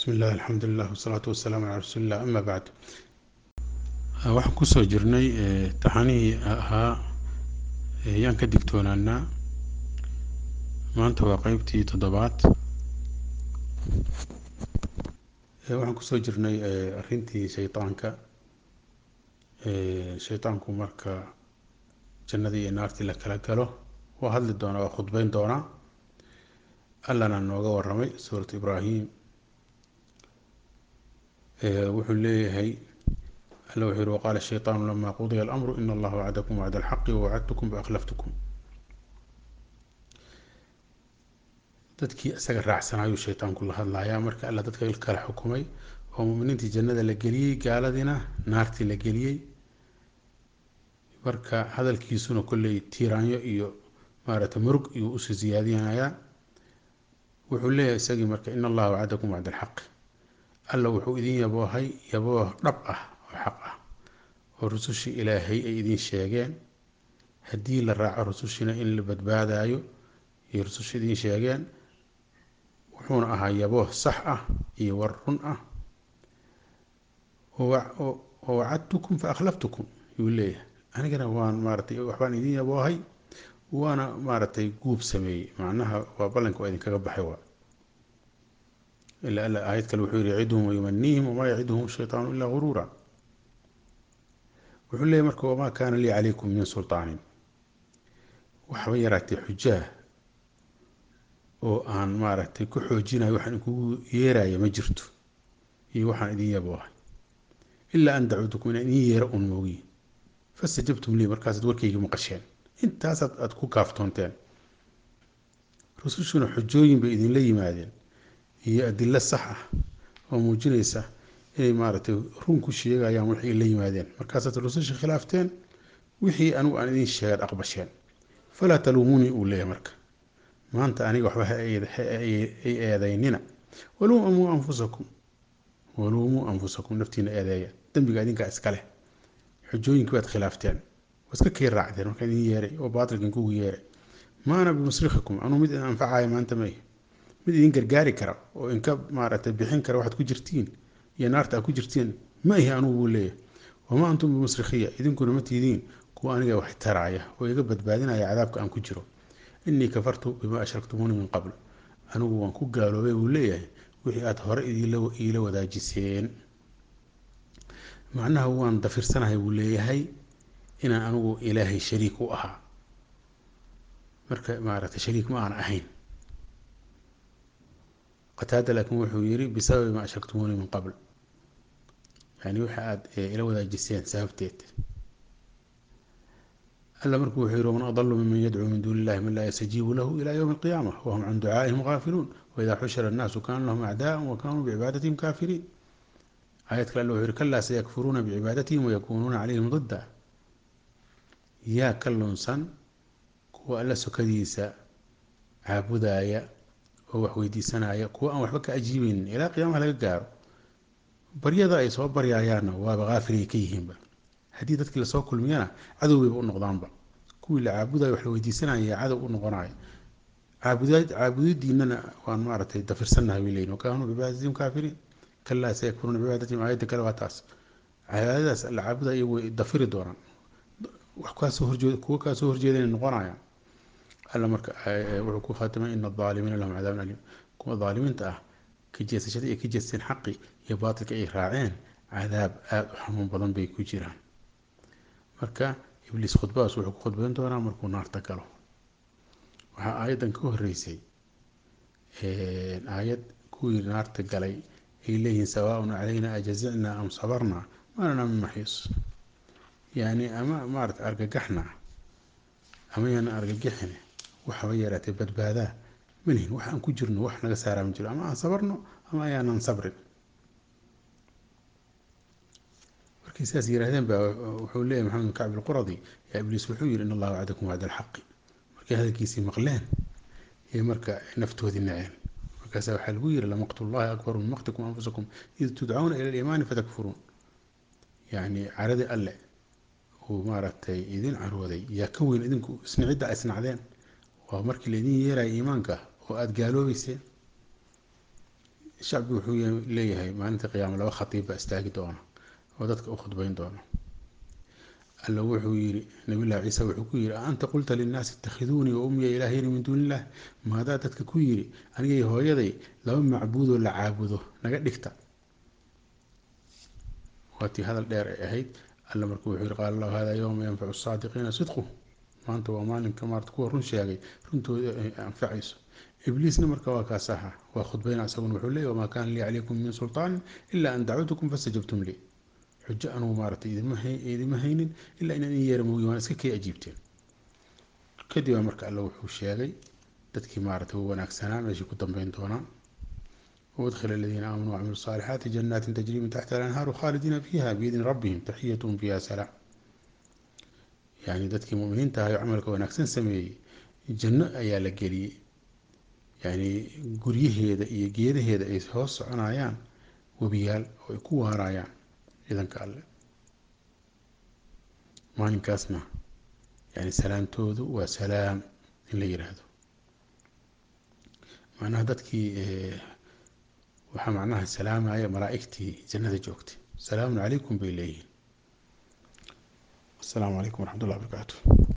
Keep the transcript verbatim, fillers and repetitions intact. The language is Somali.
بسم الله الحمد لله والصلاة والسلام على رسول الله أما بعد waxaan kusoo jirnay taxanihii ahaa yaan ka digtoonaanaa maanta waa qeybtii toddobaad waxaan kusoo jirnay arrintii shaytaanka shaytaanku marka jannadii iyo naartii la kala galo waa hadli doonaa waa khudbeyn doonaa allana nooga warramay suurat ibraahim wuxuu leeyahay alla wuxuu yidhi waqaala ashaytaanu lamaa qudiya alamru ina allaha wacadakum wacda alxaqi wawacadtukum faakhlaftukum dadkii isaga raacsanayuu shaytaanku la hadlayaa marka alla dadka kala xukumay oo muminiintii jannada la geliyey gaaladiina naartii la geliyey marka hadalkiisuna kolley tiiraanyo iyo maaragtay murug iyuu usii siyaadinayaa wuxuu leeyahay isagii marka ina allaha wacadakum wacda alxaqi alla wuxuu idin yaboohay yabooh dhab ah oo xaq ah oo rusushii ilaahay ay idin sheegeen haddii la raaco rusushiina in la badbaadayo iyo rusushii idin sheegeen wuxuuna ahaa yabooh sax ah iyo war run ah oo wacadtukum fa akhlaftukum yuu leeyahay anigana waan maaragtay waxbaan idin yaboohay waana maaragtay guub sameeyey macnaha waa ballanka waa idinkaga baxay waa إلا ألا آيات كله وحير يعدهم ويمنيهم وما يعدهم الشيطان إلا غرورا وحول لي مركب وما كان لي عليكم من سلطان وحويرات حجاه وأن ما رأيت كحوجينا يوحنا كو يرى يمجرت يوحنا إذن يبوها إلا أن دعوتكم من أن يرأون موي فاستجبتم لي مركز دوركي مقشين انت هسا أتكو كافتون تان رسولنا حجوين بإذن لي مادين هي أدلة صحة وموجنيسة إني مارتي رونكو شيء أيام وحي اللي يمادين مركزة الرسول خلافتين وحي أنو أنا دين الشهر أقبشين فلا تلوموني أولي مرك ما أنت أنا وحبها أي أذيننا ولوموا أنفسكم ولوموا أنفسكم نفتين أذية دم قاعدين كأسكاله حجوين كوات خلافتين بس كير راعدين وكان ييري وباطل كنكو ييري ما أنا بمصرخكم أنا مد أنفعاي ما أنت مي mid idin gargaari kara oo inka maaragtay bixin kara waxaad ku jirtiin iyo naarta aad ku jirtiin ma ihi anugu leeyahay wama antum bimusrikhiya idinkuna ma tiidiin kuwa aniga wax taraaya oo iga badbaadinaya cadaabka aan ku jiro innii kafartu bima ashraktumuni min qabl anugu waan ku gaaloobay buu leeyahay wixii aad hore iila wadaajiseen macnaha waan dafirsanahay buu leeyahay inaan anugu ilaahay shariik u ahaa marka maaragtay shariik ma aan ahayn قتادة لكن وحويري بسبب ما أشركتموني من قبل يعني وحاد إلى وذا جسين سابتيت ألا مركو وحيرو من أضل ممن يدعو من دون الله من لا يستجيب له إلى يوم القيامة وهم عن دعائهم غافلون وإذا حشر الناس كان لهم أعداء وكانوا بعبادتهم كافرين آيات كلا وحير كلا سيكفرون بعبادتهم ويكونون عليهم ضدا يا كل سن كو ألا سكديسا عابدايا wax weydiisanaya kuwa aan waxba ka ajiibin ilaa qiyaamaha laga gaaro baryada ay soo baryayaana waaba qaafilay ka yihiinba haddii dadkii lasoo kulmiyana cadowbayba u noqdaanba kuwii la caabudayo wax la weydiisanaya cadow u noqonayo caabudaad caabudidiinana waan maaragtay dafirsannahay way leeyihin wakaanuu bibaadatim kaafiriin kalaa sayakfuruuna bibaadatim aayadda kale waa taas caadadaas la caabudayo way dafiri doonaan wax kaasoo horjeed kuwa kaasoo horjeedana noqonayaan alla marka wuxuu ku khaatimay in adh-dhaalimiina lahum cadaabun aliim kuwa dhaalimiinta ah ka jeesashada iyo ka jeesteen xaqi iyo baatilka ay raaceen cadaab aad u xanuun badan bay ku jiraan marka ibliis khudbadaas wuxuu ku khudbayn doonaa markuu naarta galo waxaa aayaddan ka horreysay aayad kuwii naarta galay ay leeyihiin sawaaun calayna ajazicnaa am sabarnaa maa lanaa min maxiis yani ama maarata argagaxna ama yaana argagixine waxba yaraatay badbaadaa manihin wax aan ku jirno wax naga saaraa ma jiro ama aan sabarno ama ayaanan sabrin markay sidaas yiraahdeen baa wuxuu leeyahay maxamed bin kacb alquradi yaa ibliis wuxuu yidhi in allaha wacadakum wacda alxaqi markay hadalkiisii maqleen iyo marka naftoodii naceen markaasaa waxaa lagu yidhi lamaqtullahi akbaru min maqtikum anfusakum id tudcauna ila aliimaani fatakfuruun yacni caradii alle uu maaragtay idin carooday yaa ka weyn idinku isnicidda ay isnacdeen waa markii laydin yeeraya iimaanka oo aada gaaloobeyseen shacbi wuxuu leeyahay maalinta qiyaama laba khatiib baa istaagi doona oo dadka u khudbayn doona. alla wuxuu yiri nabiyullaahi ciise wuxuu ku yiri anta qulta linnaasi ittakhiduunii wa ummiya ilaahayni min duunillaah, maadaa dadka ku yiri aniga iyo hooyaday laba macbuudoo la caabudo naga dhigta. waatii hadal dheer ay ahayd. alla markuu wuxuu yiri qaala allahu hada yawma yanfacu saadiqiina sidquhum, maanta waa maalinka maarta kuwa run sheegay runtooda ay anfacayso. ibliisna marka waa kaas aha waa khudbayna isaguna wuxuu leeyahay wamaa kaana lii calaykum min sultaan ilaa an dacawtukum fastajabtum lii, xujo anugu maaragtay idima haynin ilaa inaan in yeera moogi waan iska kay ajiibteen. kadib marka alla wuxuu sheegay dadkii maaragtay wanaagsanaa meeshii ku dambeyn doonaan. وادخل الذين آمنوا وعملوا الصالحات جنات تجري من تحتها الأنهار خالدين فيها بإذن ربهم تحيتهم فيها سلام. يعني dadkii mu'miniinta ah camalka wanaagsan sameeyay janno ayaa la geliyay, yani guryaheeda iyo geedaheeda ay hoos soconayaan wabiyaal oo ay ku waarayaan ciidanka alle. maalinkaasna yani salaamtoodu waa salaam in la yiraahdo. macnaha dadkii waxaa macnaha salaamaya malaa'igtii jannada joogtay salaamun calaykum bay leeyihiin. assalaamu calaykum waraxmatullahi wabarakaatuh.